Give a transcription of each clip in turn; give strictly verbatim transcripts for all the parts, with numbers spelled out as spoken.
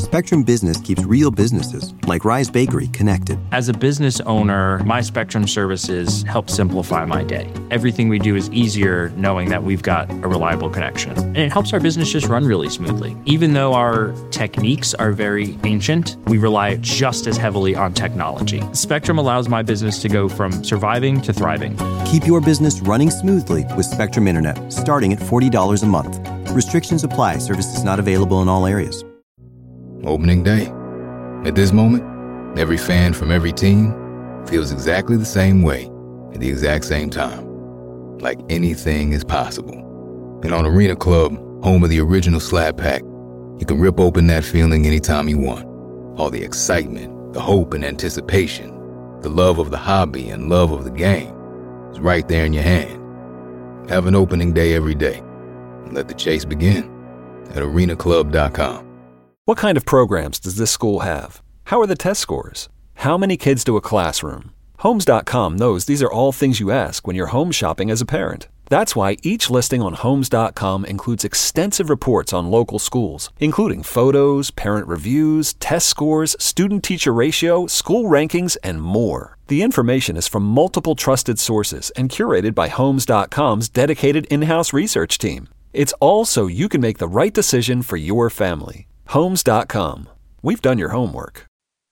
Spectrum Business keeps real businesses, like Rise Bakery, connected. As a business owner, my Spectrum services help simplify my day. Everything we do is easier knowing that we've got a reliable connection. And it helps our business just run really smoothly. Even though our techniques are very ancient, we rely just as heavily on technology. Spectrum allows my business to go from surviving to thriving. Keep your business running smoothly with Spectrum Internet, starting at forty dollars a month. Restrictions apply. Services not available in all areas. Opening day. At this moment, every fan from every team feels exactly the same way at the exact same time. Like anything is possible. And on Arena Club, home of the original Slab Pack, you can rip open that feeling anytime you want. All the excitement, the hope and anticipation, the love of the hobby and love of the game is right there in your hand. Have an opening day every day. And let the chase begin at arena club dot com. What kind of programs does this school have? How are the test scores? How many kids do a classroom? Homes dot com knows these are all things you ask when you're home shopping as a parent. That's why each listing on Homes dot com includes extensive reports on local schools, including photos, parent reviews, test scores, student-teacher ratio, school rankings, and more. The information is from multiple trusted sources and curated by Homes dot com's dedicated in-house research team. It's all so you can make the right decision for your family. Homes dot com. We've done your homework.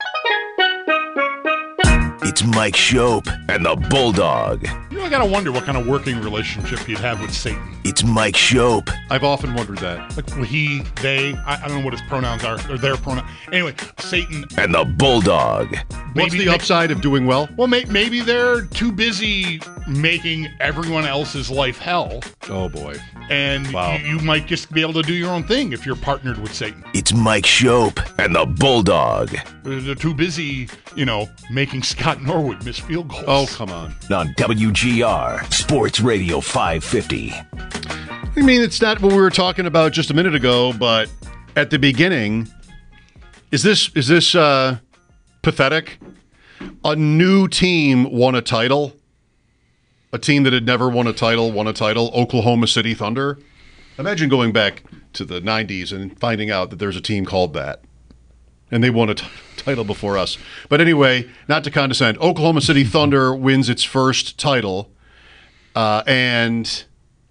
It's Mike Shope and the Bulldog. You know, I gotta wonder what kind of working relationship he'd have with Satan. It's Mike Shope. I've often wondered that. Like, well, he, they, I, I don't know what his pronouns are, or their pronoun. Anyway, Satan. And the Bulldog. What's the upside of doing well? Well, may, maybe they're too busy making everyone else's life hell. Oh, boy. And wow. you, you might just be able to do your own thing if you're partnered with Satan. It's Mike Shope and the Bulldog. They're too busy, you know, making Scott Norwood miss field goals. Oh, come on. On W G R, Sports Radio five fifty. I mean, it's not what we were talking about just a minute ago, but at the beginning, is this is this uh, pathetic? A new team won a title. A team that had never won a title won a title. Oklahoma City Thunder. Imagine going back to the nineties and finding out that there's a team called that. And they won a t- title before us. But anyway, not to condescend, Oklahoma City Thunder wins its first title. Uh, and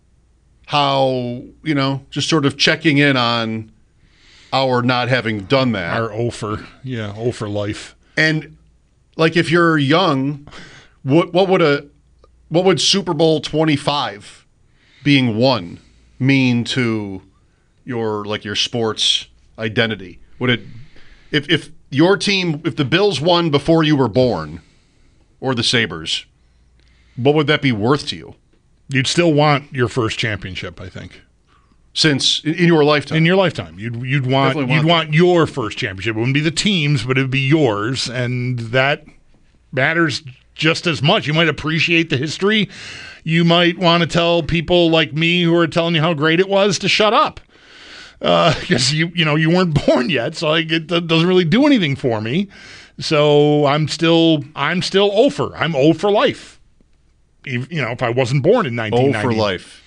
how, you know, just sort of checking in on our not having done that. Our O for, yeah, O for life. And, like, if you're young, what what would a what would Super Bowl twenty-five being won mean to your, like, your sports identity? Would it... If if your team, if the Bills won before you were born, or the Sabres, what would that be worth to you? You'd still want your first championship, I think. Since in, in your lifetime, in your lifetime, you'd you'd want Definitely you'd want want your first championship. It wouldn't be the teams, but it'd be yours, and that matters just as much. You might appreciate the history. You might want to tell people like me who are telling you how great it was to shut up. Because uh, you you know you weren't born yet, so like, it doesn't really do anything for me. So I'm still I'm still O for I'm O for life. Even, you know, if I wasn't born in nineteen ninety. O for life.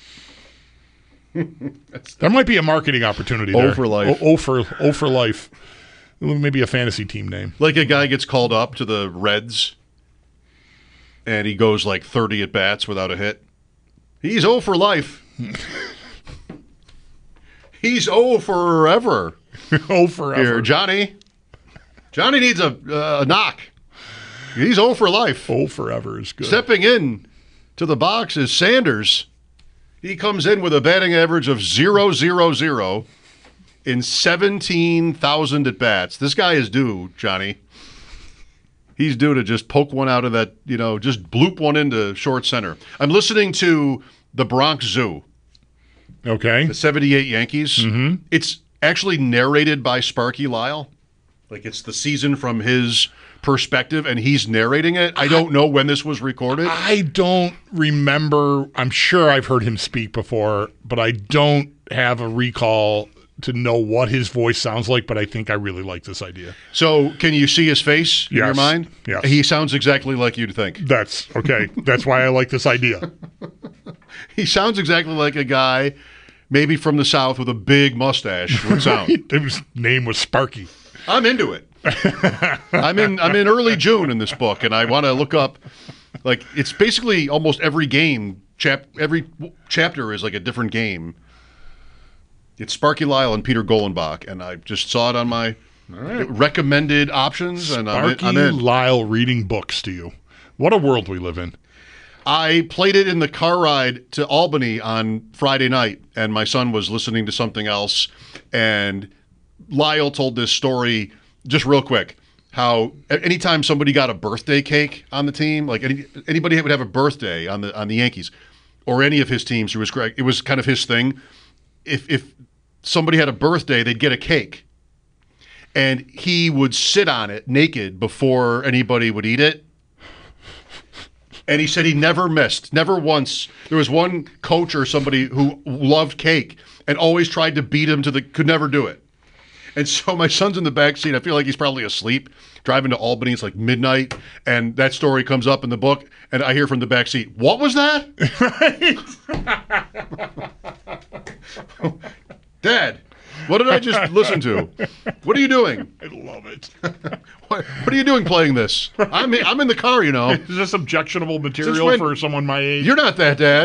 There might be a marketing opportunity there. O for life. O, o for O for life. Maybe a fantasy team name. Like a guy gets called up to the Reds, and he goes like thirty at bats without a hit. He's O for life. He's O forever. O forever. Here, Johnny. Johnny needs a, uh, a knock. He's O for life. O forever is good. Stepping in to the box is Sanders. He comes in with a batting average of zero zero zero in seventeen thousand at bats. This guy is due, Johnny. He's due to just poke one out of that, you know, just bloop one into short center. I'm listening to the Bronx Zoo. Okay. The seventy-eight Yankees. Mm-hmm. It's actually narrated by Sparky Lyle. Like, it's the season from his perspective, and he's narrating it. I don't know when this was recorded. I don't remember. I'm sure I've heard him speak before, but I don't have a recall to know what his voice sounds like, but I think I really like this idea. So, can you see his face in yes. your mind? Yes. He sounds exactly like you'd think. That's, okay. That's why I like this idea. He sounds exactly like a guy, maybe from the South, with a big mustache would sound. His name was Sparky. I'm into it. I'm in I'm in early June in this book, and I want to look up, like, it's basically almost every game, chap every chapter is like a different game. It's Sparky Lyle and Peter Golenbach, and I just saw it on my right. recommended options, and Sparky I'm in. I'm in. Lyle reading books to you. What a world we live in. I played it in the car ride to Albany on Friday night, and my son was listening to something else, and Lyle told this story, just real quick, how anytime somebody got a birthday cake on the team, like any, anybody would have a birthday on the on the Yankees, or any of his teams, it was correct. It was kind of his thing. If if somebody had a birthday, they'd get a cake, and he would sit on it naked before anybody would eat it. And he said he never missed, never once. There was one coach or somebody who loved cake and always tried to beat him to the, could never do it. And so my son's in the back seat. I feel like he's probably asleep, driving to Albany. It's like midnight, and that story comes up in the book, and I hear from the back seat, "What was that?" Right? Dad, what did I just listen to? What are you doing? I love it. What, what are you doing playing this? I'm in, I'm in the car, you know. Is this objectionable material when, for someone my age? You're not that, Dad.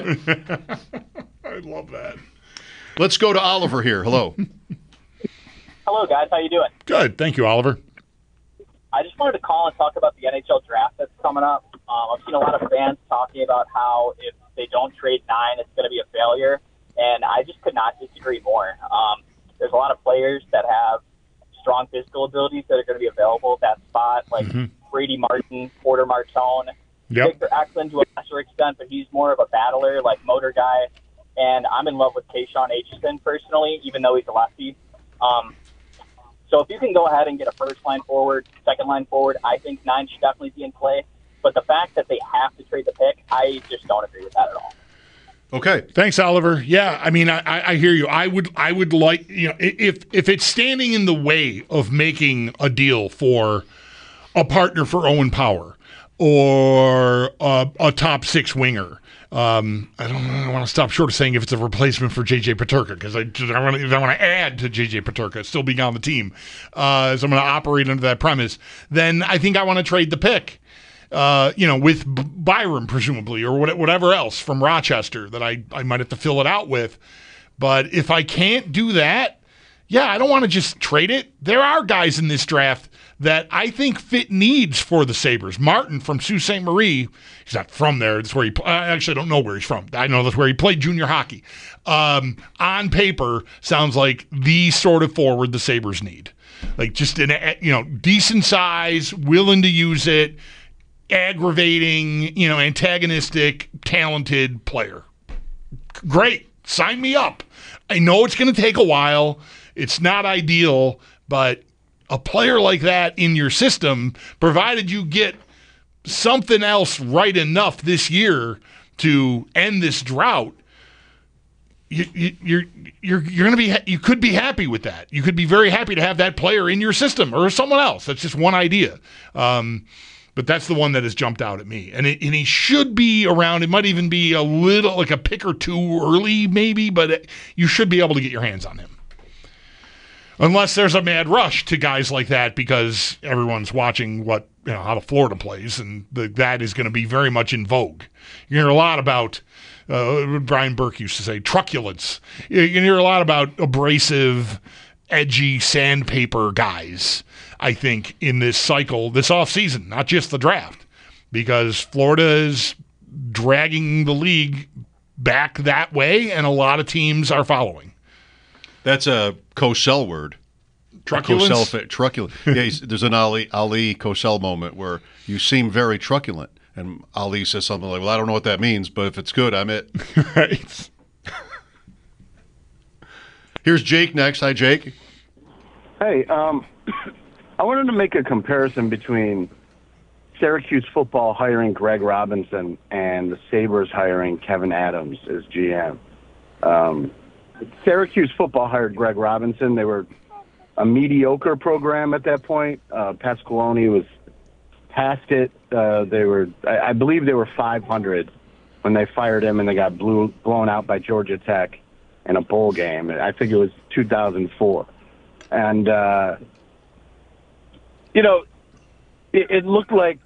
I love that. Let's go to Oliver here. Hello. Hello, guys. How you doing? Good. Thank you, Oliver. I just wanted to call and talk about the N H L draft that's coming up. Um, I've seen a lot of fans talking about how if they don't trade nine, it's going to be a failure, and I just could not disagree more. Um, there's a lot of players that have strong physical abilities that are going to be available at that spot, like mm-hmm. Brady Martin, Porter Martone, yep. Victor Eklund to a lesser extent, but he's more of a battler, like motor guy. And I'm in love with Kayshawn Aitchison personally, even though he's a lefty. Um, so if you can go ahead and get a first line forward, second line forward, I think nine should definitely be in play. But the fact that they have to trade the pick, I just don't agree with that at all. Okay. Thanks, Oliver. Yeah, I mean, I, I hear you. I would, I would like, you know, if if it's standing in the way of making a deal for a partner for Owen Power or a, a top six winger, um, I don't, I don't want to stop short of saying if it's a replacement for J J Peterka, because I, I want to, I want to add to J J Peterka still being on the team, uh, so I'm going to operate under that premise. Then I think I want to trade the pick. Uh, you know, with B- Byram, presumably, or what, whatever else from Rochester that I, I might have to fill it out with. But if I can't do that, yeah, I don't want to just trade it. There are guys in this draft that I think fit needs for the Sabres. Martin from Sault Ste. Marie, he's not from there. That's where he. I actually don't know where he's from. I know that's where he played junior hockey. Um, on paper, sounds like the sort of forward the Sabres need. Like just an, you know, decent size, willing to use it, aggravating, you know, antagonistic, talented player. Great. Sign me up. I know it's going to take a while. It's not ideal, but a player like that in your system, provided you get something else right enough this year to end this drought, you, you, you're you're you're going to be you could be happy with that. You could be very happy to have that player in your system or someone else. That's just one idea. Um, But that's the one that has jumped out at me. And, it, and he should be around. It might even be a little, like a pick or two early maybe, but it, you should be able to get your hands on him. Unless there's a mad rush to guys like that because everyone's watching what, you know, how the Florida plays, and the, that is going to be very much in vogue. You hear a lot about, uh, Brian Burke used to say, truculence. You, you hear a lot about abrasive, edgy sandpaper guys, I think, in this cycle, this offseason, not just the draft, because Florida is dragging the league back that way, and a lot of teams are following. That's a Cosell word. Truculence? Cosell, truculent. Yeah, he's, there's an Ali Ali Cosell moment where you seem very truculent, and Ali says something like, well, I don't know what that means, but if it's good, I'm it. Right. Here's Jake next. Hi, Jake. Hey, um, I wanted to make a comparison between Syracuse football hiring Greg Robinson and the Sabres hiring Kevin Adams as G M. Um, Syracuse football hired Greg Robinson. They were a mediocre program at that point. Uh, Pasqualoni was past it. Uh, they were, I, I believe they were five hundred when they fired him, and they got blew, blown out by Georgia Tech in a bowl game. I think it was two thousand four. And uh, you know, it, it looked like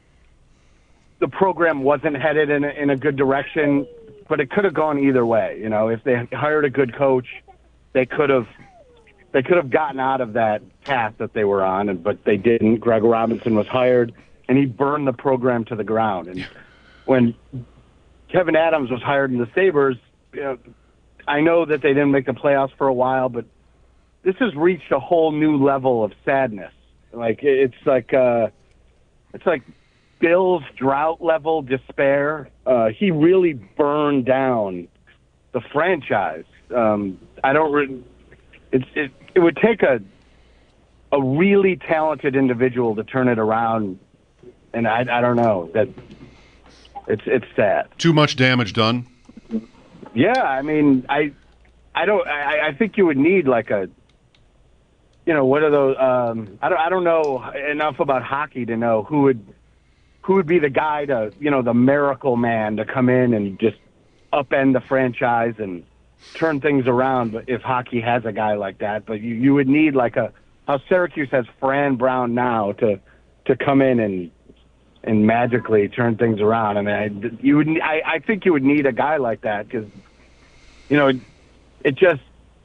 the program wasn't headed in a, in a good direction, but it could have gone either way. You know, if they hired a good coach, they could have they could have gotten out of that path that they were on, and but they didn't. Greg Robinson was hired, and he burned the program to the ground. And when Kevin Adams was hired in the Sabres, you know, I know that they didn't make the playoffs for a while, but this has reached a whole new level of sadness. Like it's like uh, it's like Bill's drought level despair. Uh, he really burned down the franchise. Um, I don't. Re- it's it. It would take a a really talented individual to turn it around, and I I don't know that. It's it's sad. Too much damage done. Yeah, I mean, I I don't. I, I think you would need like a. You know, what are those? Um, I don't. I don't know enough about hockey to know who would who would be the guy to, you know, the miracle man to come in and just upend the franchise and turn things around. But if hockey has a guy like that, but you, you would need like a how Syracuse has Fran Brown now to to come in and and magically turn things around. I mean, I, you would. I, I think you would need a guy like that because, you know, it, it just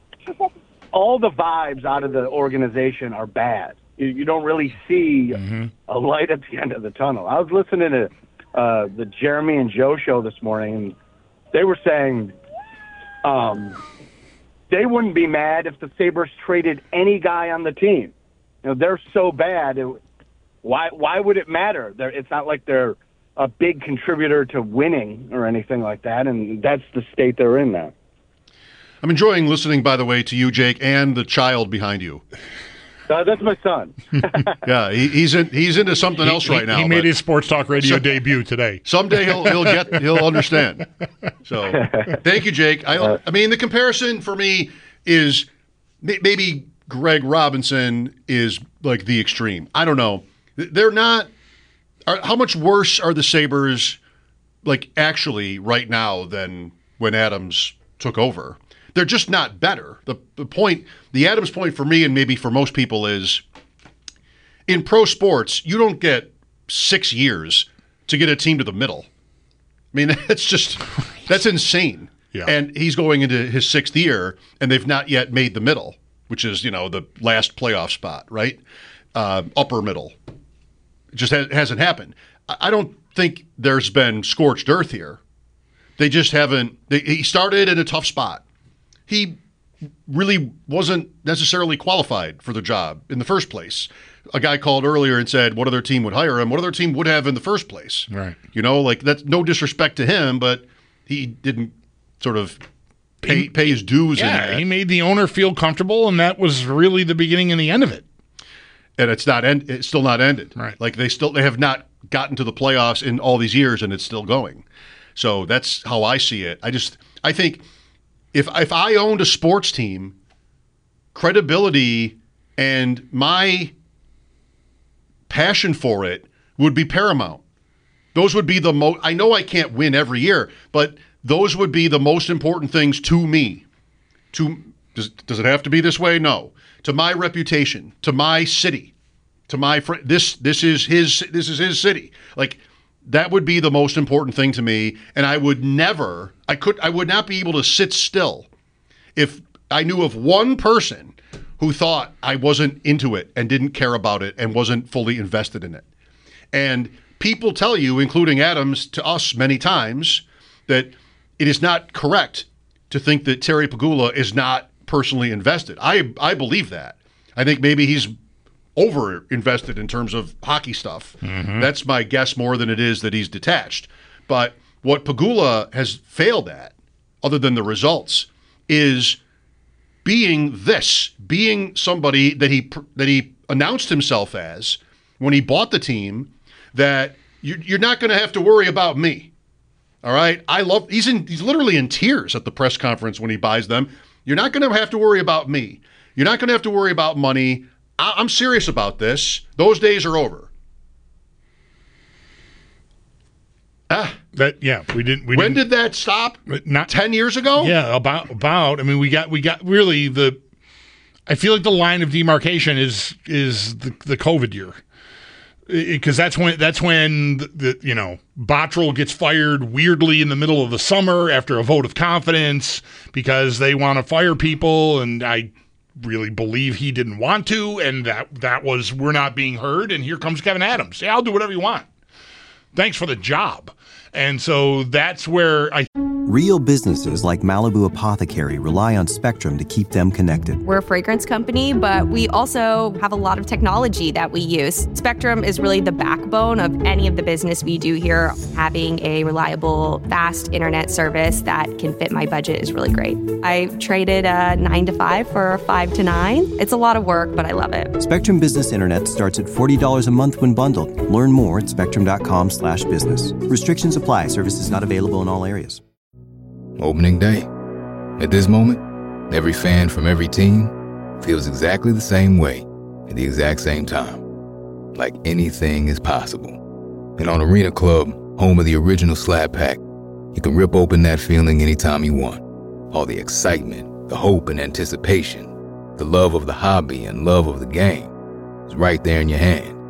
all the vibes out of the organization are bad. You, you don't really see mm-hmm. a light at the end of the tunnel. I was listening to uh, the Jeremy and Joe show this morning, and they were saying um, they wouldn't be mad if the Sabres traded any guy on the team. You know, they're so bad. It, why why would it matter? They're, it's not like they're a big contributor to winning or anything like that, and that's the state they're in now. I'm enjoying listening, by the way, to you, Jake, and the child behind you. Uh, that's my son. yeah, he, he's in, he's into something he, else right he, now. He made his sports talk radio so, debut today. Someday he'll he'll get he'll understand. So, thank you, Jake. I I mean, the comparison for me is maybe Greg Robinson is like the extreme. I don't know. They're not. Are, how much worse are the Sabres, like actually right now than when Adams took over? They're just not better. The the point, the Adams point for me and maybe for most people is in pro sports, you don't get six years to get a team to the middle. I mean, that's just, that's insane. Yeah. And he's going into his sixth year and they've not yet made the middle, which is, you know, the last playoff spot, right? Uh, upper middle. It just ha- hasn't happened. I don't think there's been scorched earth here. They just haven't, they, he started in a tough spot. He really wasn't necessarily qualified for the job in the first place. A guy called earlier and said, what other team would hire him? What other team would have in the first place? Right. You know, like that's no disrespect to him, but he didn't sort of pay, he, pay his dues. Yeah, in that. He made the owner feel comfortable, and that was really the beginning and the end of it. And it's not end, it's still not ended. Right. Like they still they have not gotten to the playoffs in all these years, and it's still going. So that's how I see it. I just I think. If if I owned a sports team, credibility and my passion for it would be paramount. Those would be the most, I know I can't win every year, but those would be the most important things to me. To does, does it have to be this way? No. To my reputation, to my city, to my friend. This this is his this is his city. Like that would be the most important thing to me, and I would never, I could, I would not be able to sit still if I knew of one person who thought I wasn't into it and didn't care about it and wasn't fully invested in it. And people tell you, including Adams, to us many times, that it is not correct to think that Terry Pegula is not personally invested. I I believe that. I think maybe he's over invested in terms of hockey stuff. Mm-hmm. That's my guess more than it is that he's detached. But what Pegula has failed at, other than the results, is being this, being somebody that he that he announced himself as when he bought the team, that you're not going to have to worry about me. All right? I love, he's in, he's literally in tears at the press conference when he buys them. You're not going to have to worry about me. You're not going to have to worry about money. I'm serious about this. Those days are over. Ah, that yeah, we didn't. We when didn't, did that stop? Not ten years ago. Yeah, about about. I mean, we got we got really the. I feel like the line of demarcation is is the, the COVID year. Because that's when that's when the, the you know Bottrell gets fired weirdly in the middle of the summer after a vote of confidence because they want to fire people, and I really believe he didn't want to, and that that was we're not being heard, and here comes Kevin Adams. Yeah, I'll do whatever you want. Thanks for the job. And so that's where I. Real businesses like Malibu Apothecary rely on Spectrum to keep them connected. We're a fragrance company, but we also have a lot of technology that we use. Spectrum is really the backbone of any of the business we do here. Having a reliable, fast internet service that can fit my budget is really great. I traded a nine to five for a five to nine. It's a lot of work, but I love it. Spectrum Business Internet starts at forty dollars a month when bundled. Learn more at spectrum.com slash business. Restrictions apply. Services not available in all areas. Opening day. At this moment, every fan from every team feels exactly the same way at the exact same time. Like anything is possible. And on Arena Club, home of the original Slab Pack, you can rip open that feeling anytime you want. All the excitement, the hope and anticipation, the love of the hobby and love of the game is right there in your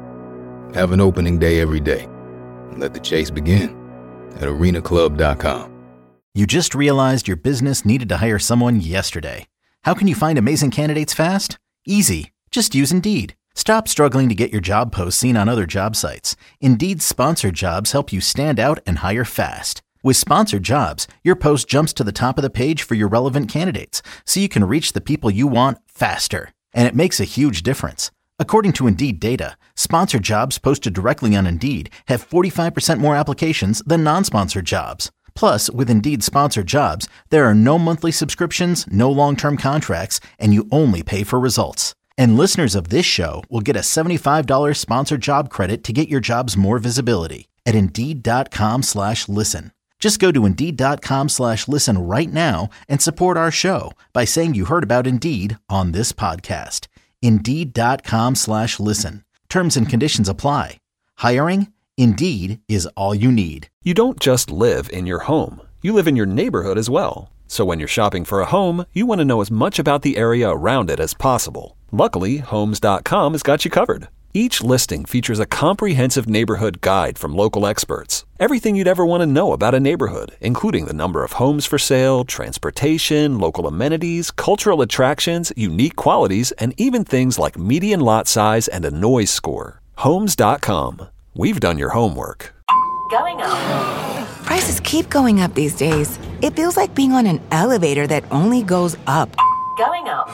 hand. Have an opening day every day. And let the chase begin at arena club dot com. You just realized your business needed to hire someone yesterday. How can you find amazing candidates fast? Easy. Just use Indeed. Stop struggling to get your job posts seen on other job sites. Indeed's sponsored jobs help you stand out and hire fast. With sponsored jobs, your post jumps to the top of the page for your relevant candidates, so you can reach the people you want faster. And it makes a huge difference. According to Indeed data, sponsored jobs posted directly on Indeed have forty-five percent more applications than non-sponsored jobs. Plus, with Indeed sponsored jobs, there are no monthly subscriptions, no long-term contracts, and you only pay for results. And listeners of this show will get a seventy-five dollars sponsored job credit to get your jobs more visibility at Indeed.com slash listen. Just go to Indeed.com slash listen right now and support our show by saying you heard about Indeed on this podcast. Indeed.com slash listen. Terms and conditions apply. Hiring? Indeed is all you need. You don't just live in your home. You live in your neighborhood as well. So when you're shopping for a home, you want to know as much about the area around it as possible. Luckily, Homes dot com has got you covered. Each listing features a comprehensive neighborhood guide from local experts. Everything you'd ever want to know about a neighborhood, including the number of homes for sale, transportation, local amenities, cultural attractions, unique qualities, and even things like median lot size and a noise score. Homes dot com. We've done your homework. Going up. Prices keep going up these days. It feels like being on an elevator that only goes up. Going up.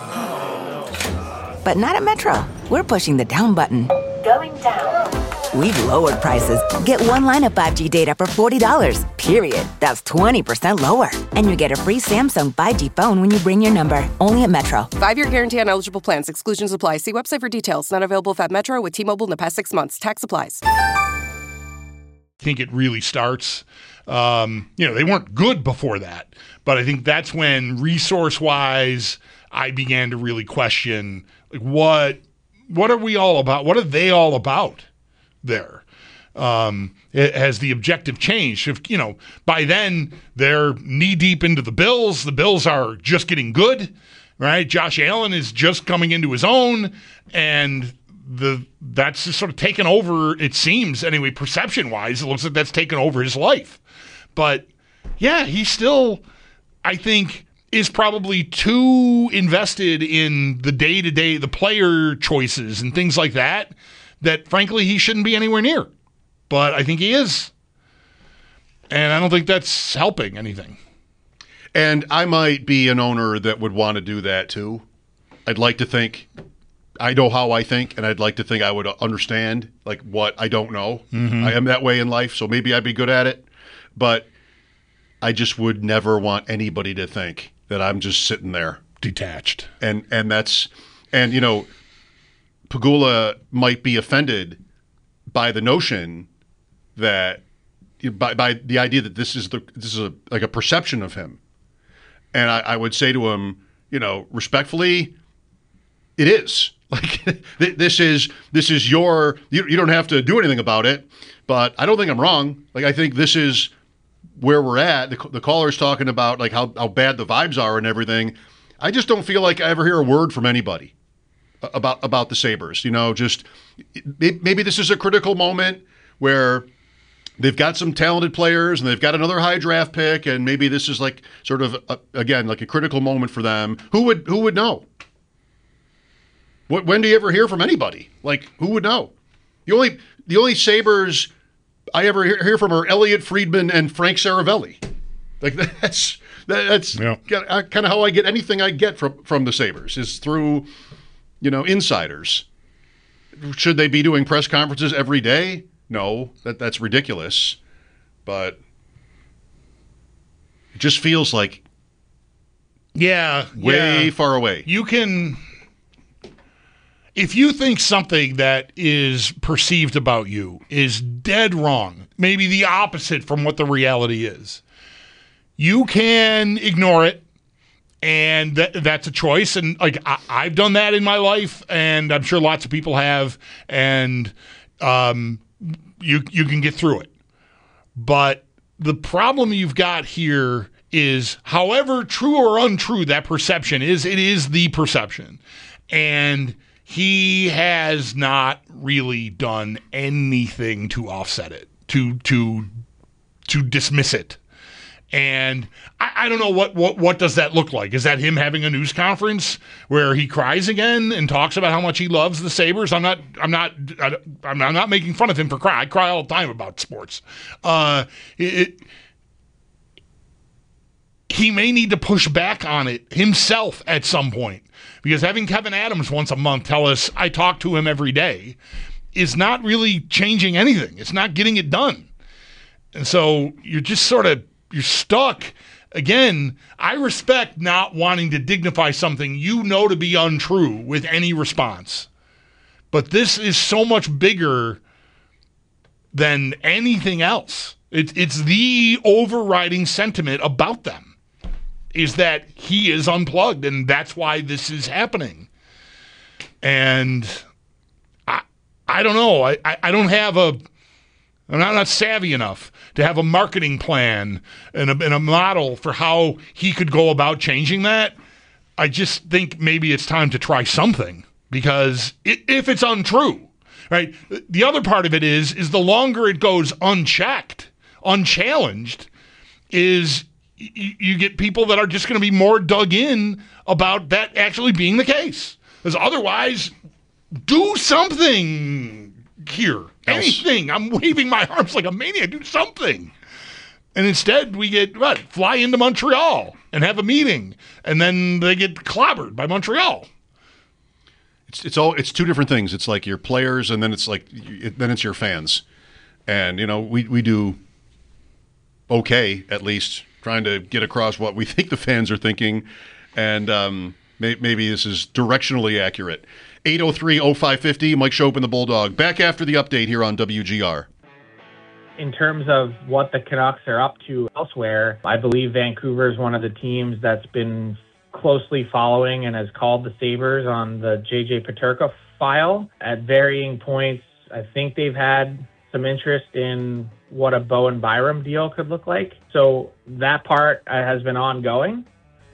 But not at Metro. We're pushing the down button. Going down. We've lowered prices. Get one line of five G data for forty dollars, period. That's twenty percent lower. And you get a free Samsung five G phone when you bring your number. Only at Metro. Five-year guarantee on eligible plans. Exclusions apply. See website for details. Not available at Metro with T-Mobile in the past six months. Tax applies. I think it really starts. Um, you know, they weren't good before that, but I think that's when resource-wise I began to really question, like, what what are we all about? What are they all about there? Um, it, has the objective changed? If, you know, by then they're knee-deep into the Bills. The Bills are just getting good, right? Josh Allen is just coming into his own, and the that's just sort of taken over, it seems, anyway, perception-wise, it looks like that's taken over his life. But, yeah, he still, I think, is probably too invested in the day-to-day, the player choices and things like that, that, frankly, he shouldn't be anywhere near. But I think he is. And I don't think that's helping anything. And I might be an owner that would want to do that, too. I'd like to think... I know how I think, and I'd like to think I would understand, like, what I don't know. Mm-hmm. I am that way in life, so maybe I'd be good at it. But I just would never want anybody to think that I'm just sitting there. Detached. And and that's, and, you know, Pegula might be offended by the notion that, by, by the idea that this is the this is a, like a perception of him. And I, I would say to him, you know, respectfully, it is. Like, this is this is your, you, you don't have to do anything about it, but I don't think I'm wrong. Like, I think this is where we're at. The, the caller's talking about, like, how, how bad the vibes are and everything. I just don't feel like I ever hear a word from anybody. about about the Sabres. You know, just maybe this is a critical moment where they've got some talented players and they've got another high draft pick, and maybe this is like sort of a, again like a critical moment for them. Who would who would know? What, when do you ever hear from anybody? Like, who would know? The only the only Sabres I ever hear, hear from are Elliot Friedman and Frank Saravelli. Like that's that's yeah. kind of how I get anything I get from from the Sabres is through, you know, insiders. Should they be doing press conferences every day? No, that that's ridiculous. But it just feels like yeah, way yeah. far away. You can. If you think something that is perceived about you is dead wrong, maybe the opposite from what the reality is, you can ignore it, and th- that's a choice. And like I- I've done that in my life, and I'm sure lots of people have, and um, you you can get through it. But the problem you've got here is, however true or untrue that perception is, it is the perception, and he has not really done anything to offset it, to to to dismiss it. And I, I don't know what, what what does that look like? Is that him having a news conference where he cries again and talks about how much he loves the Sabres? I'm not I'm not I'm not, I'm not making fun of him for crying. I cry all the time about sports. Uh, it, it he may need to push back on it himself at some point, because having Kevin Adams once a month tell us I talk to him every day is not really changing anything. It's not getting it done. And so you're just sort of, you're stuck. Again, I respect not wanting to dignify something you know to be untrue with any response. But this is so much bigger than anything else. It, it's the overriding sentiment about them, is that he is unplugged, and that's why this is happening. And I I don't know. I, I, I don't have a – I'm not, not savvy enough to have a marketing plan and a, and a model for how he could go about changing that. I just think maybe it's time to try something, because it, if it's untrue, right, the other part of it is, is the longer it goes unchecked, unchallenged, is – you get people that are just going to be more dug in about that actually being the case. Because otherwise, do something here. Anything. I'm waving my arms like a maniac. Do something. And instead, we get, what, fly into Montreal and have a meeting. And then they get clobbered by Montreal. It's it's all it's two different things. It's like your players, and then it's like it, then it's your fans. And, you know, we, we do okay, at least, trying to get across what we think the fans are thinking, and um, may, maybe this is directionally accurate. eight oh three oh five five oh, Mike Schopp and the Bulldog. Back after the update here on W G R. In terms of what the Canucks are up to elsewhere, I believe Vancouver is one of the teams that's been closely following and has called the Sabres on the J J Peterka file at varying points. I think they've had some interest in what a Bowen Byram deal could look like. So that part uh, has been ongoing.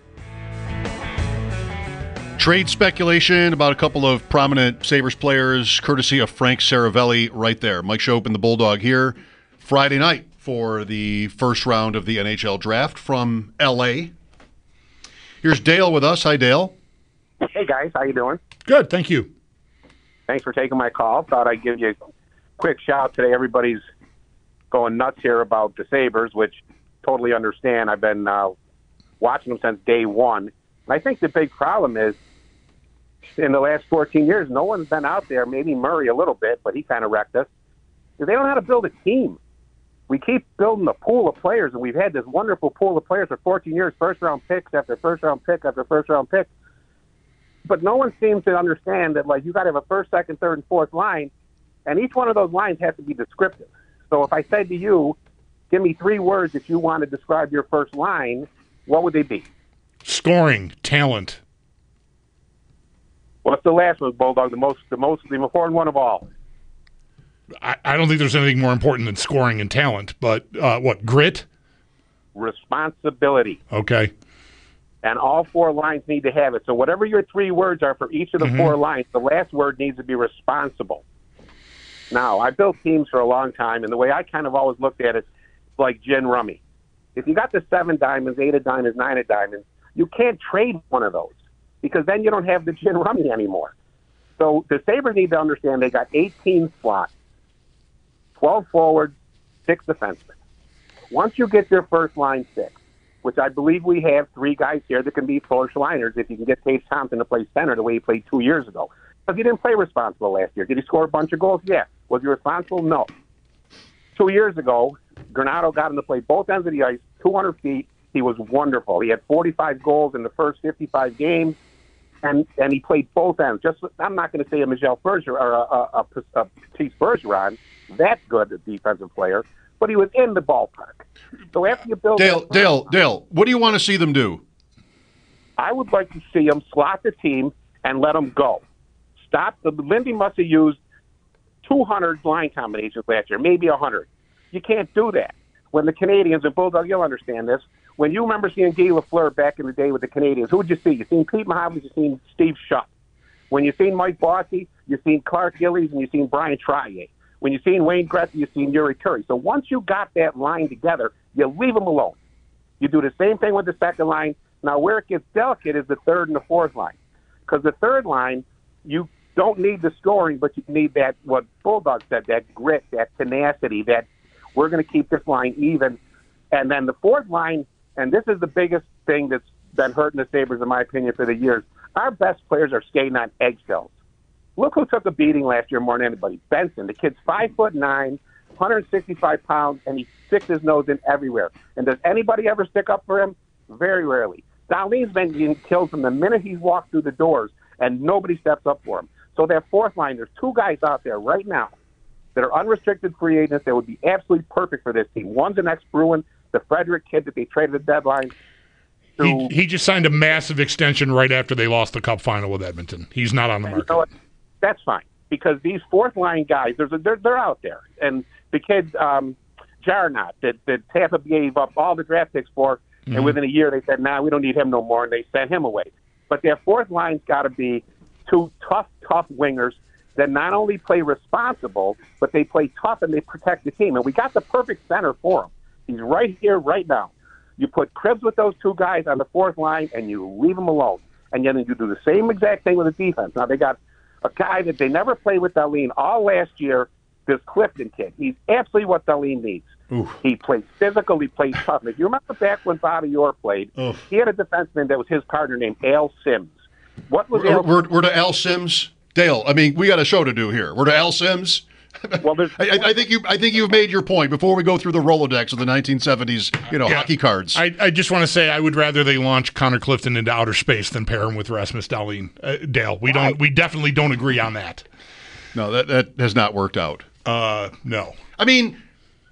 Trade speculation about a couple of prominent Sabres players, courtesy of Frank Saravelli right there. Mike Schopp and the Bulldog here Friday night for the first round of the N H L draft from L A. Here's Dale with us. Hi, Dale. Hey, guys. How you doing? Good, thank you. Thanks for taking my call. Thought I'd give you a quick shout today. Everybody's going nuts here about the Sabres, which totally understand. I've been uh, watching them since day one. And I think the big problem is, in the last fourteen years, no one's been out there, maybe Murray a little bit, but he kind of wrecked us. They don't know how to build a team. We keep building a pool of players, and we've had this wonderful pool of players for fourteen years, first-round picks after first-round pick after first-round pick. But no one seems to understand that, like, you got to have a first, second, third, and fourth line, and each one of those lines has to be descriptive. So if I said to you, give me three words that you want to describe your first line, what would they be? Scoring, talent. What's the last one, Bulldog? The most, the most, the important one of all. I, I don't think there's anything more important than scoring and talent, but uh, what, grit? Responsibility. Okay. And all four lines need to have it. So whatever your three words are for each of the Mm-hmm. four lines, the last word needs to be responsible. Now, I built teams for a long time, and the way I kind of always looked at it, like gin rummy. If you got the seven diamonds, eight of diamonds, nine of diamonds, you can't trade one of those because then you don't have the gin rummy anymore. So the Sabres need to understand they got eighteen slots, twelve forwards, six defensemen. Once you get your first line six, which I believe we have three guys here that can be first liners if you can get Tage Thompson to play center the way he played two years ago. Because he didn't play responsible last year. Did he score a bunch of goals? Yeah. Was he responsible? No. Two years ago, Granato got him to play both ends of the ice, two hundred feet. He was wonderful. He had forty-five goals in the first fifty-five games, and and he played both ends. Just I'm not going to say a Michel Bergeron or a, a, a, a Patrice Bergeron. That's good, a defensive player, but he was in the ballpark. So after you build Dale, Dale, Dale, what do you want to see them do? I would like to see them slot the team and let them go. Stop. The Lindy must have used two hundred line combinations last year, maybe one hundred. You can't do that. When the Canadians, and Bulldog, you'll understand this, when you remember seeing Guy Lafleur back in the day with the Canadians, who would you see? You seen Pete Mahovlich, you seen Steve Shutt. When you seen Mike Bossy, you seen Clark Gillies, and you seen Brian Trier. When you seen Wayne Gretzky, you seen Yuri Curry. So once you got that line together, you leave them alone. You do the same thing with the second line. Now, where it gets delicate is the third and the fourth line. Because the third line, you don't need the scoring, but you need that, what Bulldog said, that grit, that tenacity, that we're going to keep this line even. And then the fourth line, and this is the biggest thing that's been hurting the Sabres, in my opinion, for the years. Our best players are skating on eggshells. Look who took a beating last year more than anybody. Benson. The kid's five foot nine, one hundred sixty-five pounds, and he sticks his nose in everywhere. And does anybody ever stick up for him? Very rarely. Darlene's been getting killed from the minute he's walked through the doors, and nobody steps up for him. So that fourth line, there's two guys out there right now that are unrestricted free agents that would be absolutely perfect for this team. One's an ex-Bruin, the Frederick kid that they traded at the deadline. He, he just signed a massive extension right after they lost the Cup final with Edmonton. He's not on the market. You know what? That's fine because these fourth-line guys, there's a, they're, they're out there. And the kid, um, Jarnot, that, that Tampa gave up all the draft picks for, mm-hmm. and within a year they said, nah, we don't need him no more, and they sent him away. But their fourth line's got to be two tough, tough wingers that not only play responsible, but they play tough and they protect the team. And we got the perfect center for him. He's right here, right now. You put Krebs with those two guys on the fourth line, and you leave them alone. And then you do the same exact thing with the defense. Now, they got a guy that they never played with Darlene all last year, this Clifton kid. He's absolutely what Darlene needs. Oof. He plays physical, he plays tough. If you remember back when Bobby Orr played, Oof. he had a defenseman that was his partner named Al Sims. What was we're, Al we're, we're to Al Sims? Dale, I mean, we got a show to do here. We're to Al Sims? Well, I, I think you. I think you've made your point. Before we go through the Rolodex of the nineteen seventies, you know, Yeah. hockey cards. I, I just want to say I would rather they launch Connor Clifton into outer space than pair him with Rasmus Dahlin. Uh, Dale, we don't. We definitely don't agree on that. No, that that has not worked out. Uh, no. I mean,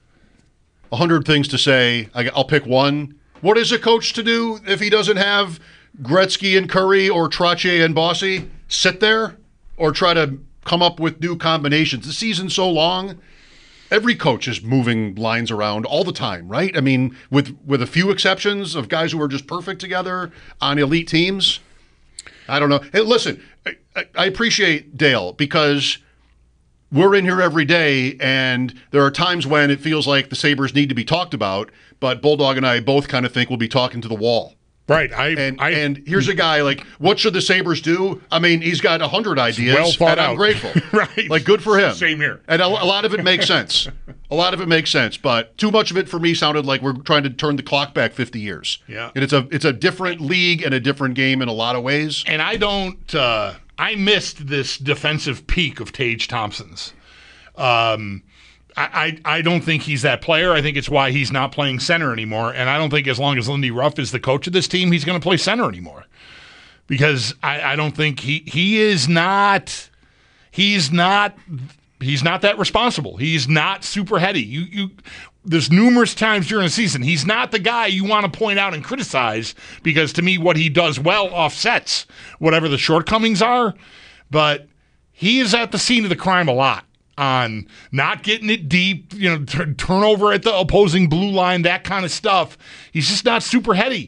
a hundred things to say. I, I'll pick one. What is a coach to do if he doesn't have Gretzky and Curry or Trottier and Bossy? Sit there or try to come up with new combinations. The season's so long. Every coach is moving lines around all the time, right? I mean, with with a few exceptions of guys who are just perfect together on elite teams. I don't know. Hey, listen, I, I appreciate Dale because we're in here every day, and there are times when it feels like the Sabres need to be talked about, but Bulldog and I both kind of think we'll be talking to the wall. Right. I, and, I, and here's a guy, like, what should the Sabres do? I mean, he's got a hundred ideas, well thought and I'm out. grateful. Right. Like, good for him. Same here. And a, a lot of it makes sense. A lot of it makes sense, but too much of it for me sounded like we're trying to turn the clock back fifty years. Yeah. And it's a it's a different league and a different game in a lot of ways. And I don't. Uh, I missed this defensive peak of Tage Thompson's. Um, I, I, I don't think he's that player. I think it's why he's not playing center anymore. And I don't think as long as Lindy Ruff is the coach of this team, he's going to play center anymore. Because I, I don't think he he is not he's not he's not that responsible. He's not super heady. You you there's numerous times during the season he's not the guy you want to point out and criticize because to me what he does well offsets whatever the shortcomings are. But he is at the scene of the crime a lot. On not getting it deep, you know, t- turnover at the opposing blue line, that kind of stuff. He's just not super heady.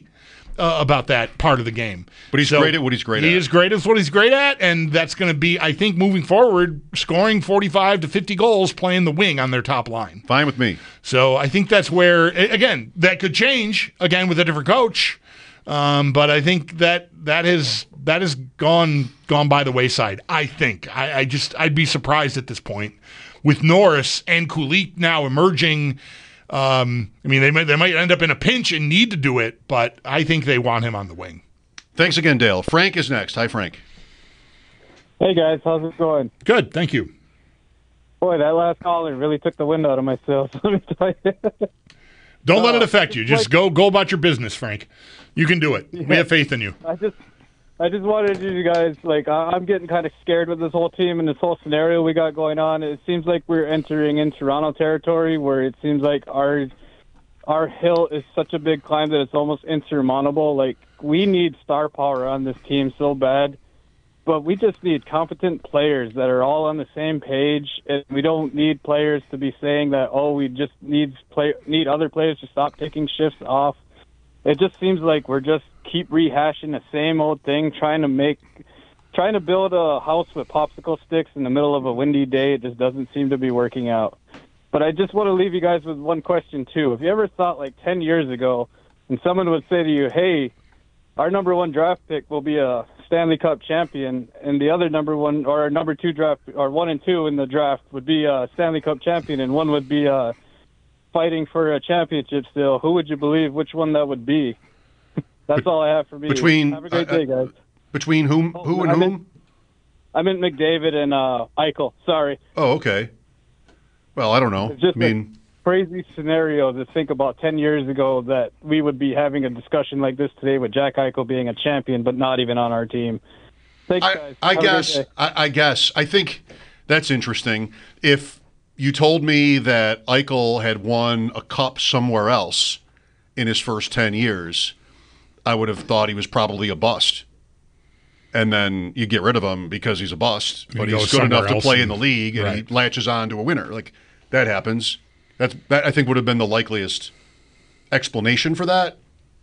uh, about that part of the game. But he's So great at what he's great he at. He is great at what he's great at, and that's going to be, I think, moving forward, scoring forty-five to fifty goals, playing the wing on their top line. Fine with me. So I think that's where, again, that could change, again, with a different coach. Um, but I think that that has that has gone gone by the wayside, I think. I, I just, I'd be surprised at this point. With Norris and Kulich now emerging, um, I mean, they might, they might end up in a pinch and need to do it, but I think they want him on the wing. Thanks again, Dale. Frank is next. Hi, Frank. Hey, guys. How's it going? Good. Thank you. Boy, that last caller really took the wind out of my sails. Let me tell you. Don't uh, let it affect you. Just like, go go about your business, Frank. You can do it. Yeah. We have faith in you. I just I just wanted you guys, like, I'm getting kind of scared with this whole team and this whole scenario we got going on. It seems like we're entering in Toronto territory where it seems like our our hill is such a big climb that it's almost insurmountable. Like, we need star power on this team so bad, but we just need competent players that are all on the same page, and we don't need players to be saying that, oh, we just need play need other players to stop taking shifts off. It just seems like we're just keep rehashing the same old thing, trying to make, trying to build a house with popsicle sticks in the middle of a windy day. It just doesn't seem to be working out. But I just want to leave you guys with one question, too. If you ever thought, like, ten years ago, and someone would say to you, hey, our number one draft pick will be a Stanley Cup champion, and the other number one, or number two draft, or one and two in the draft would be a Stanley Cup champion, and one would be a fighting for a championship still, who would you believe which one that would be? That's all I have for me. Between, have a great uh, day, guys. Between whom, Oh, who and I whom? meant, I meant McDavid and uh, Eichel. Sorry. Oh, okay. Well, I don't know. It's just I mean, a crazy scenario to think about ten years ago that we would be having a discussion like this today with Jack Eichel being a champion, but not even on our team. Thanks, I, guys. I Have a great guess. day. I, I guess. I think that's interesting. If you told me that Eichel had won a cup somewhere else in his first ten years, I would have thought he was probably a bust. And then you get rid of him because he's a bust, but He he's goes good enough somewhere to else play in and- the league, and right. he latches on to a winner. Like, that happens. That's that I think would have been the likeliest explanation for that.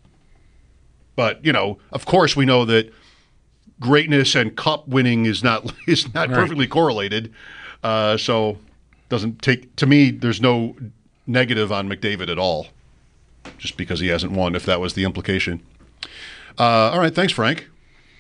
But, you know, of course we know that greatness and cup winning is not is not Right. perfectly correlated. Uh, so doesn't take to me there's no negative on McDavid at all. Just because he hasn't won, if that was the implication. Uh, all right, thanks, Frank.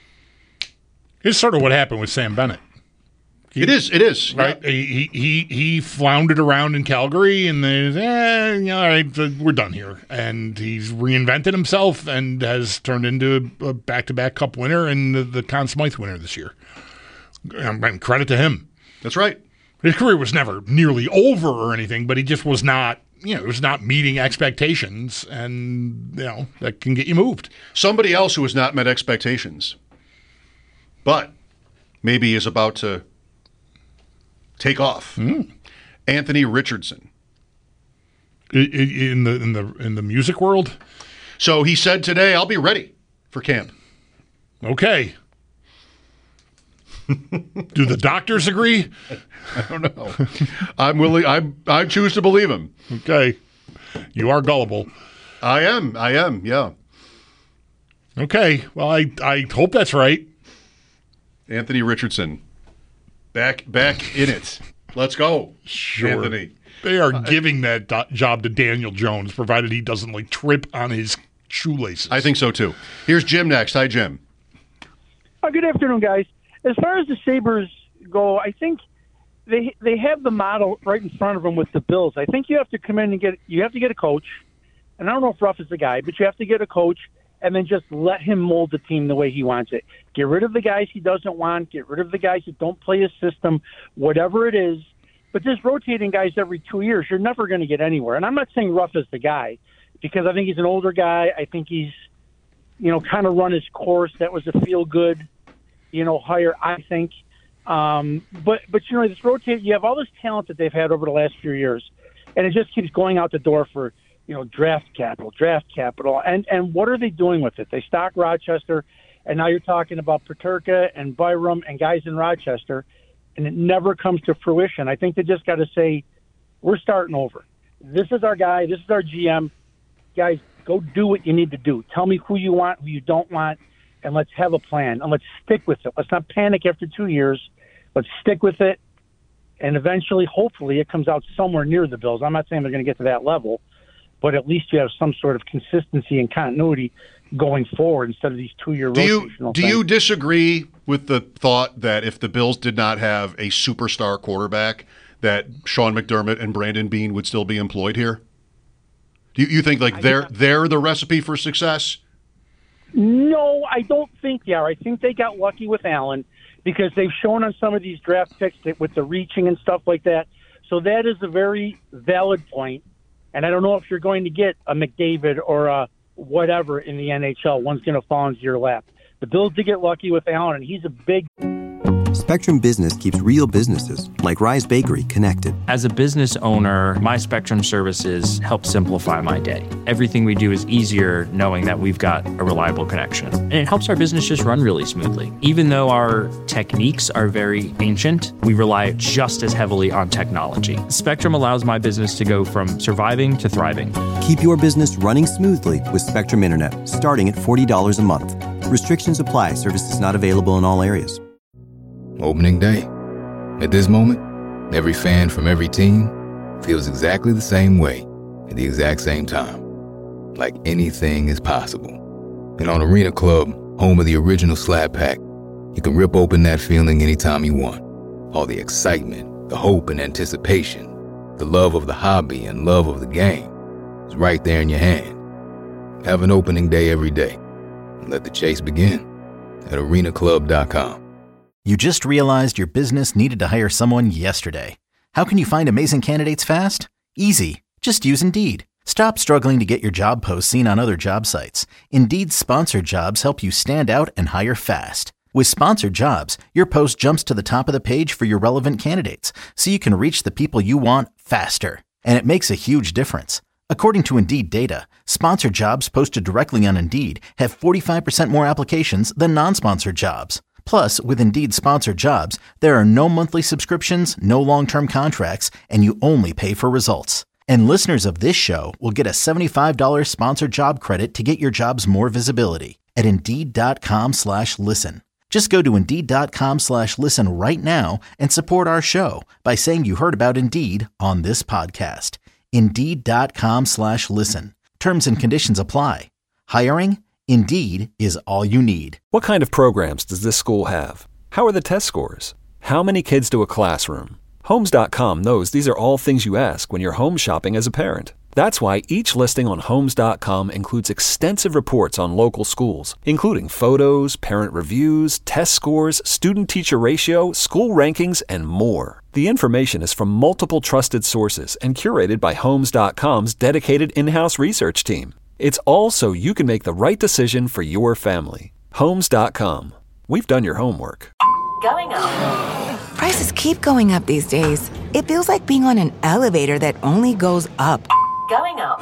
It's sort of what happened with Sam Bennett. He, It is, it is. right. He, he he floundered around in Calgary, and then eh, you know, all right, we're done here. And he's reinvented himself and has turned into a back-to-back Cup winner and the, the Conn Smythe winner this year. And and credit to him. That's right. His career was never nearly over or anything, but he just was not. You know, it was not meeting expectations, and you know that can get you moved. Somebody else who has not met expectations, but maybe is about to take off. Mm. Anthony Richardson. I- I- In the in the in the music world. So he said today, "I'll be ready for camp." Okay. Do the doctors agree? I don't know. I'm willing. I I choose to believe him. Okay. You are gullible. I am. I am. Yeah. Okay. Well, I I hope that's right. Anthony Richardson, back back in it. Let's go, Sure. Anthony. They are giving that do- job to Daniel Jones, provided he doesn't like trip on his shoelaces. I think so too. Here's Jim next. Hi, Jim. Oh, good afternoon, guys. As far as the Sabres go, I think they they have the model right in front of them with the Bills. I think you have to come in and get you have to get a coach, and I don't know if Ruff is the guy, but you have to get a coach and then just let him mold the team the way he wants it. Get rid of the guys he doesn't want. Get rid of the guys that don't play his system, whatever it is. But just rotating guys every two years, you're never going to get anywhere. And I'm not saying Ruff is the guy, because I think he's an older guy. I think he's, you know, kind of run his course. That was a feel-good, you know, hire, I think. Um, but, but you know, this rotate, you have all this talent that they've had over the last few years, and it just keeps going out the door for, you know, draft capital, draft capital. And, and what are they doing with it? They stock Rochester, and now you're talking about Peterka and Byram and guys in Rochester, and it never comes to fruition. I think they just got to say, we're starting over. This is our guy. This is our G M. Guys, Go do what you need to do. Tell me who you want, who you don't want, and let's have a plan, and let's stick with it. Let's not panic after two years. Let's stick with it, and eventually, hopefully, it comes out somewhere near the Bills. I'm not saying they're going to get to that level, but at least you have some sort of consistency and continuity going forward instead of these two-year do you rotational do things. you disagree with the thought that if the Bills did not have a superstar quarterback, that Sean McDermott and Brandon Beane would still be employed here? Do you, you think like they're they're the recipe for success? No, I don't think they are. I think they got lucky with Allen because they've shown on some of these draft picks that with the reaching and stuff like that. So that is a very valid point. And I don't know if you're going to get a McDavid or a whatever in the N H L. One's going to fall into your lap. The Bills did get lucky with Allen, and he's a big... Spectrum Business keeps real businesses, like Rise Bakery, connected. As a business owner, my Spectrum services help simplify my day. Everything we do is easier knowing that we've got a reliable connection. And it helps our business just run really smoothly. Even though our techniques are very ancient, we rely just as heavily on technology. Spectrum allows my business to go from surviving to thriving. Keep your business running smoothly with Spectrum Internet, starting at forty dollars a month. Restrictions apply. Services not available in all areas. Opening day. At this moment, every fan from every team feels exactly the same way at the exact same time. Like anything is possible. And on Arena Club, home of the original Slab Pack, you can rip open that feeling anytime you want. All the excitement, the hope and anticipation, the love of the hobby and love of the game is right there in your hand. Have an opening day every day. And let the chase begin at arena club dot com. You just realized your business needed to hire someone yesterday. How can you find amazing candidates fast? Easy. Just use Indeed. Stop struggling to get your job posts seen on other job sites. Indeed's sponsored jobs help you stand out and hire fast. With sponsored jobs, your post jumps to the top of the page for your relevant candidates, so you can reach the people you want faster. And it makes a huge difference. According to Indeed data, sponsored jobs posted directly on Indeed have forty-five percent more applications than non-sponsored jobs. Plus, with Indeed sponsored jobs, there are no monthly subscriptions, no long-term contracts, and you only pay for results. And listeners of this show will get a seventy-five dollars sponsored job credit to get your jobs more visibility at Indeed.com slash listen. Just go to Indeed.com slash listen right now and support our show by saying you heard about Indeed on this podcast. Indeed.com slash listen. Terms and conditions apply. Hiring? Indeed is all you need. What kind of programs does this school have? How are the test scores? How many kids do a classroom? Homes dot com knows these are all things you ask when you're home shopping as a parent. That's why each listing on Homes dot com includes extensive reports on local schools, including photos, parent reviews, test scores, student-teacher ratio, school rankings, and more. The information is from multiple trusted sources and curated by Homes dot com's dedicated in-house research team. It's all so you can make the right decision for your family. Homes dot com. We've done your homework. Going up. Prices keep going up these days. It feels like being on an elevator that only goes up. Going up.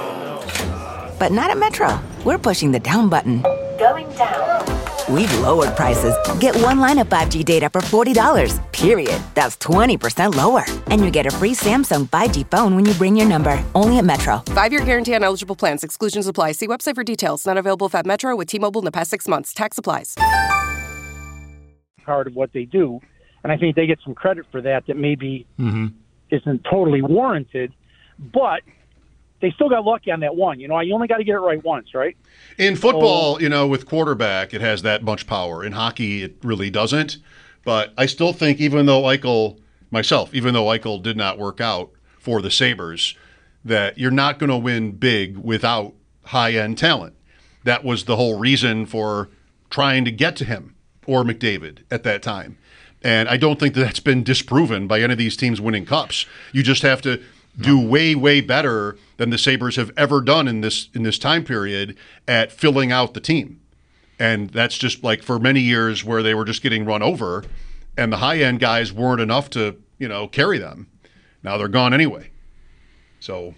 But not at Metro. We're pushing the down button. Going down. We've lowered prices. Get one line of five G data for forty dollars, period. That's twenty percent lower. And you get a free Samsung five G phone when you bring your number. Only at Metro. Five-year guarantee on eligible plans. Exclusions apply. See website for details. Not available if at Metro with T-Mobile in the past six months. Tax applies. Part of what they do, and I think they get some credit for that that maybe Mm-hmm. isn't totally warranted, but they still got lucky on that one. You know, you only got to get it right once, right? In football, oh. you know, with quarterback, it has that much power. In hockey, it really doesn't. But I still think, even though Eichel, myself, even though Eichel did not work out for the Sabres, that you're not going to win big without high-end talent. That was the whole reason for trying to get to him or McDavid at that time. And I don't think that that's been disproven by any of these teams winning cups. You just have to do way, way better than the Sabres have ever done in this in this time period at filling out the team. And that's just like for many years where they were just getting run over and the high-end guys weren't enough to, you know, carry them. Now they're gone anyway. So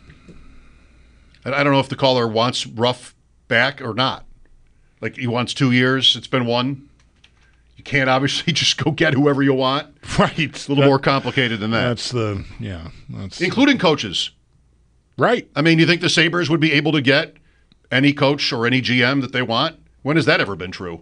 I don't know if the caller wants Ruff back or not. Like he wants two years. It's been one. You can't obviously just go get whoever you want. Right. It's a little that, more complicated than that. That's the, yeah. That's Including coaches. Right. I mean, you think the Sabres would be able to get any coach or any G M that they want? When has that ever been true?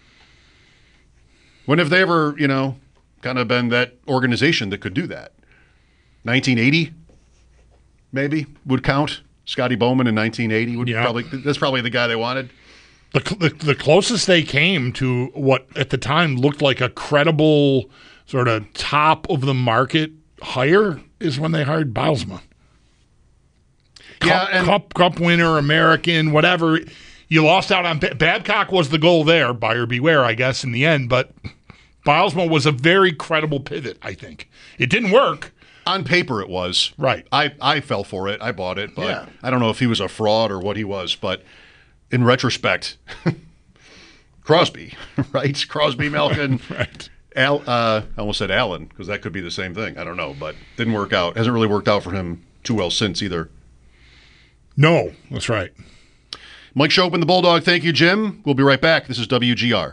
When have they ever, you know, kind of been that organization that could do that? nineteen eighty, maybe, would count. Scotty Bowman in nineteen eighty would Yeah. probably that's probably the guy they wanted. The, the the closest they came to what at the time looked like a credible sort of top of the market hire is when they hired Bylsma. Cup, Yeah, and- cup cup winner, American, whatever. You lost out on Babcock was the goal there, buyer beware, I guess, in the end. But Bylsma was a very credible pivot, I think. It didn't work. On paper, it was. Right. I, I fell for it. I bought it. But Yeah. I don't know if he was a fraud or what he was. But in retrospect, Crosby, right? Crosby, Malkin. Right. Al, uh, I almost said Allen, because that could be the same thing. I don't know. But didn't work out. Hasn't really worked out for him too well since either. No, that's right. Mike Chopin, the Bulldog. Thank you, Jim. We'll be right back. This is W G R.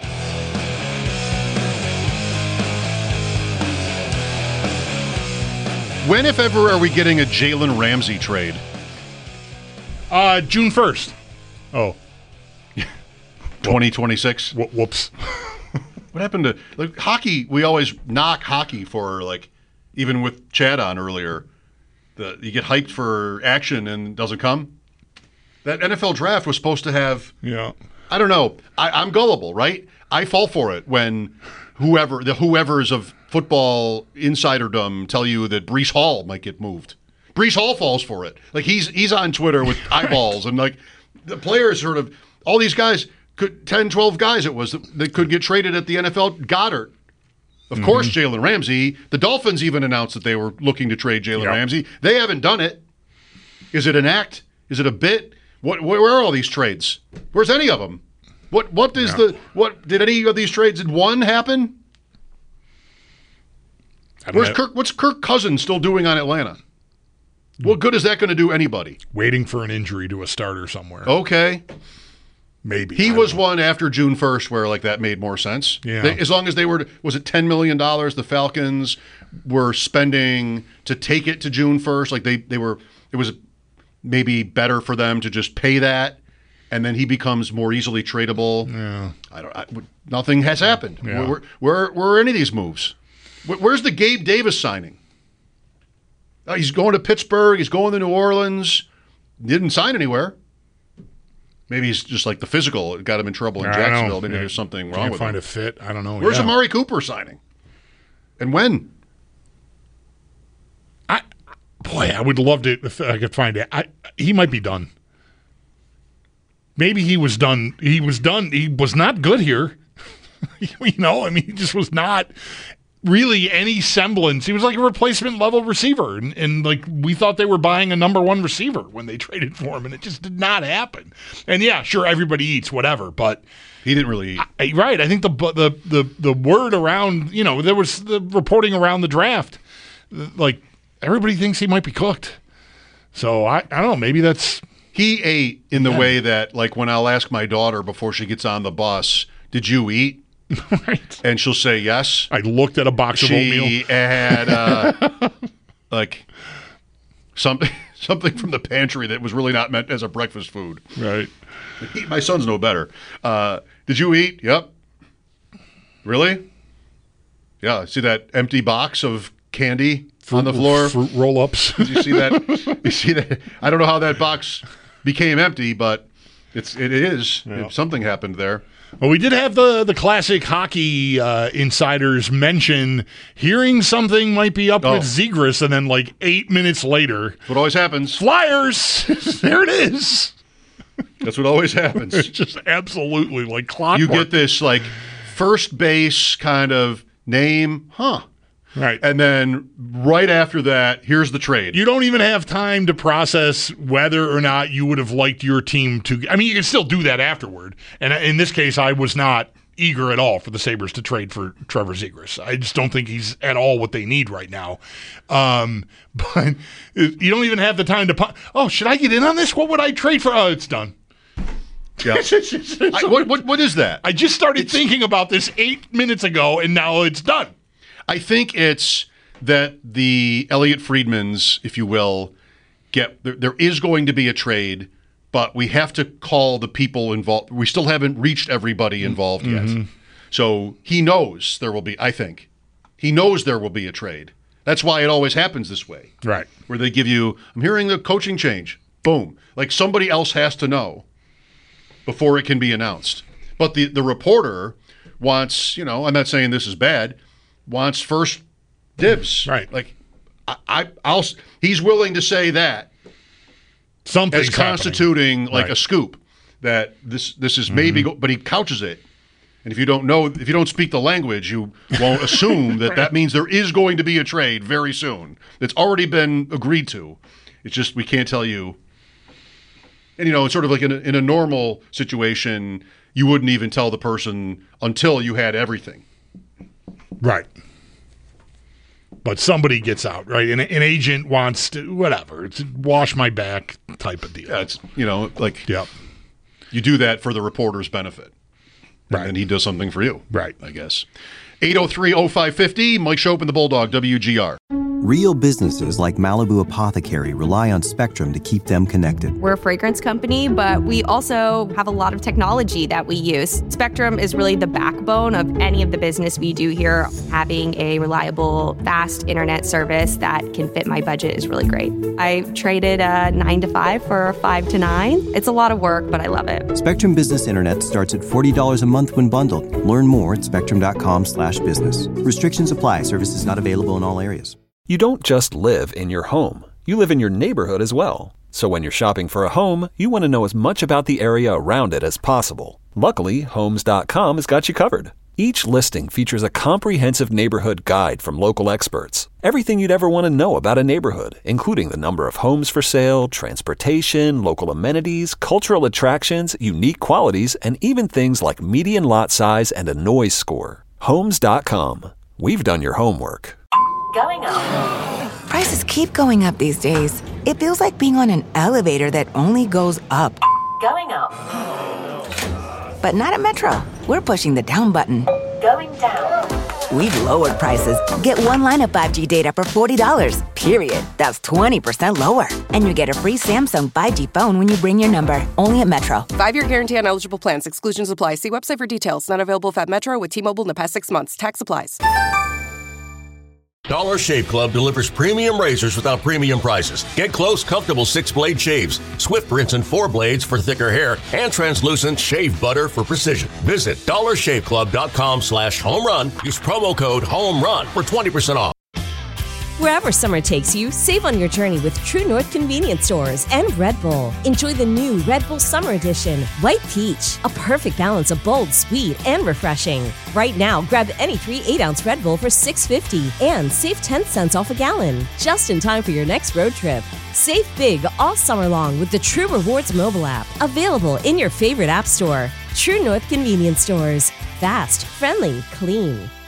When, if ever, are we getting a Jalen Ramsey trade? Uh, June first. Oh. twenty twenty-six? Whoops. What happened to like hockey? We always knock hockey for, like, even with Chad on earlier, the you get hyped for action and it doesn't come. That N F L draft was supposed to have, Yeah. I don't know. I, I'm gullible, right? I fall for it when whoever the whoever's of football insiderdom tell you that Breece Hall might get moved. Breece Hall falls for it. Like he's he's on Twitter with eyeballs and like the players sort of all these guys could ten, twelve guys it was that, that could get traded at the N F L. Goddard. Of Mm-hmm. course, Jalen Ramsey. The Dolphins even announced that they were looking to trade Jalen Yep. Ramsey. They haven't done it. Is it an act? Is it a bit? What? Where are all these trades? Where's any of them? What? What is Yeah. the? What did any of these trades? Did one happen? I don't Where's know. Kirk? What's Kirk Cousins still doing on Atlanta? What good is that going to do anybody? Waiting for an injury to a starter somewhere. Okay, Maybe. he I was don't know. one after June first where like that made more sense. Yeah. They- as long as they were, was it ten million dollars? The Falcons were spending to take it to June first. Like they they were. It was maybe better for them to just pay that, and then he becomes more easily tradable. Yeah. I don't. I, nothing has happened. Yeah. Where, where where are any of these moves? Where, where's the Gabe Davis signing? Oh, he's going to Pittsburgh. He's going to New Orleans. Didn't sign anywhere. Maybe he's just like the physical. It got him in trouble in I don't know. Jacksonville. Maybe Yeah. there's something wrong Can't with find him. a fit. I don't know. Where's Yeah. Amari Cooper signing? And when? Boy, I would love to if I could find it. I, he might be done. Maybe he was done. He was done. He was not good here. You know, I mean, he just was not really any semblance. He was like a replacement level receiver. And, and like we thought they were buying a number one receiver when they traded for him, and it just did not happen. And yeah, sure, everybody eats, whatever, but he didn't really eat. I, right. I think the, the, the, the word around, you know, there was the reporting around the draft, like, everybody thinks he might be cooked. So I, I don't know. Maybe that's He ate in the Yeah. way that, like, when I'll ask my daughter before she gets on the bus, did you eat? Right. And she'll say yes. I looked at a box of She oatmeal. had, uh, like, something something from the pantry that was really not meant as a breakfast food. Right. My sons know better. Uh, did you eat? Yep. Really? Yeah. See that empty box of candy on the floor? Fruit roll-ups. Did you see that? You see that? I don't know how that box became empty, but it's it is. Yeah. Something happened there. Well, we did have the, the classic hockey uh, insiders mention hearing something might be up Oh. with Zegras, and then like eight minutes later, That's what always happens. Flyers. There it is. That's what always happens. It's just absolutely like clockwork. You get this like first base kind of name, huh? Right. And then right after that, here's the trade. You don't even have time to process whether or not you would have liked your team to. I mean, you can still do that afterward. And in this case, I was not eager at all for the Sabres to trade for Trevor Zegras. I just don't think he's at all what they need right now. Um, but you don't even have the time to. pu- Oh, should I get in on this? What would I trade for? Oh, it's done. Yeah. I, what, what what is that? I just started thinking about this eight minutes ago, and now it's done. I think it's that the Elliot Friedmans, if you will, get there, there is going to be a trade, but we have to call the people involved. We still haven't reached everybody involved Mm-hmm. yet. So he knows there will be, I think, he knows there will be a trade. That's why it always happens this way. Right. Where they give you, I'm hearing the coaching change. Boom. Like somebody else has to know before it can be announced. But the, the reporter wants, you know, I'm not saying this is bad, wants first dibs. Right. Like, I, I, I'll, he's willing to say that. Something's as constituting happening. like Right. a scoop that this this is maybe, Mm-hmm. go, but he couches it. And if you don't know, if you don't speak the language, you won't assume that that means there is going to be a trade very soon. It's already been agreed to. It's just we can't tell you. And, you know, it's sort of like in a, in a normal situation, you wouldn't even tell the person until you had everything. Right. But somebody gets out, right? An, an agent wants to, whatever, it's wash my back type of deal. Yeah, it's, you know, like yep. you do that for the reporter's benefit. Right. And then he does something for you. Right. I guess. eight oh three oh five five oh, Mike Shope and the Bulldog, W G R. Real businesses like Malibu Apothecary rely on Spectrum to keep them connected. We're a fragrance company, but we also have a lot of technology that we use. Spectrum is really the backbone of any of the business we do here. Having a reliable, fast internet service that can fit my budget is really great. I traded a nine to five for a five to nine. It's a lot of work, but I love it. Spectrum Business Internet starts at forty dollars a month when bundled. Learn more at spectrum.com slash business. Restrictions apply. Services not available in all areas. You don't just live in your home. You live in your neighborhood as well. So when you're shopping for a home, you want to know as much about the area around it as possible. Luckily, Homes dot com has got you covered. Each listing features a comprehensive neighborhood guide from local experts. Everything you'd ever want to know about a neighborhood, including the number of homes for sale, transportation, local amenities, cultural attractions, unique qualities, and even things like median lot size and a noise score. Homes dot com. We've done your homework. Going up. Prices keep going up these days. It feels like being on an elevator that only goes up. Going up. But not at Metro. We're pushing the down button. Going down. We've lowered prices. Get one line of five G data for forty dollars, period. That's twenty percent lower. And you get a free Samsung five G phone when you bring your number. Only at Metro. Five-year guarantee on eligible plans. Exclusions apply. See website for details. Not available if at Metro with T-Mobile in the past six months. Tax applies. Dollar Shave Club delivers premium razors without premium prices. Get close, comfortable six-blade shaves, swift rinse and four blades for thicker hair, and translucent shave butter for precision. Visit dollar shave club dot com slash home run. Use promo code HOMERUN for twenty percent off. Wherever summer takes you, save on your journey with True North Convenience Stores and Red Bull. Enjoy the new Red Bull Summer Edition, White Peach, a perfect balance of bold, sweet, and refreshing. Right now, grab any three eight-ounce Red Bull for six fifty and save ten cents off a gallon, just in time for your next road trip. Save big all summer long with the True Rewards mobile app, available in your favorite app store. True North Convenience Stores. Fast, friendly, clean.